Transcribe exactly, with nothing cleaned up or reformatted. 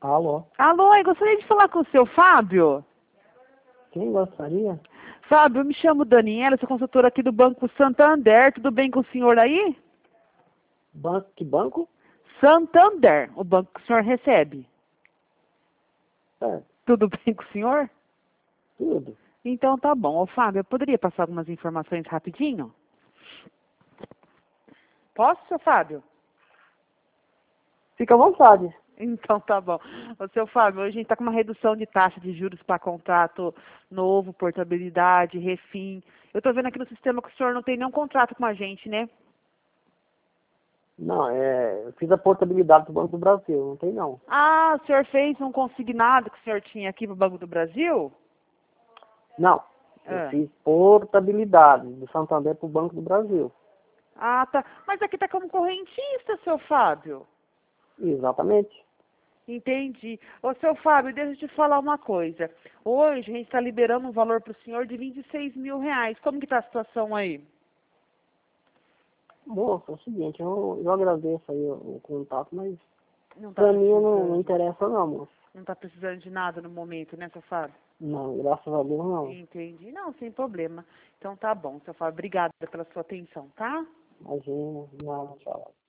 Alô? Alô, eu gostaria de falar com o seu Fábio. Quem gostaria? Fábio, eu me chamo Daniela, sou consultora aqui do Banco Santander. Tudo bem com o senhor aí? Banco, que banco? Santander, o banco que o senhor recebe. É, Tudo bem com o senhor? tudo. Então tá bom. Ô, Fábio, eu poderia passar algumas informações rapidinho? Posso, seu Fábio? Fica à vontade. Então tá bom. Ô, seu Fábio, hoje a gente está com uma redução de taxa de juros para contrato novo, portabilidade, refim. Eu estou vendo aqui no sistema que o senhor não tem nenhum contrato com a gente, né? Não, é, eu fiz a portabilidade do Banco do Brasil, não tem não. Ah, o senhor fez um consignado que o senhor tinha aqui no Banco do Brasil? Não, eu Ah, fiz portabilidade do Santander para o Banco do Brasil. ah, tá. Mas aqui tá como correntista, seu Fábio. Exatamente. Entendi. Ô, seu Fábio, deixa eu te falar uma coisa. Hoje a gente está liberando um valor para o senhor de vinte e seis mil reais. Como que tá a situação aí? Moço, é o seguinte, eu, eu agradeço aí o, o contato, mas Não tá pra mim não, não precisando. interessa não, moço. Não tá precisando de nada no momento, né, seu Fábio? Não, graças a Deus não. Entendi. Não, sem problema. Então tá bom, seu Fábio. Obrigada pela sua atenção, tá? Imagina, nada, tchau.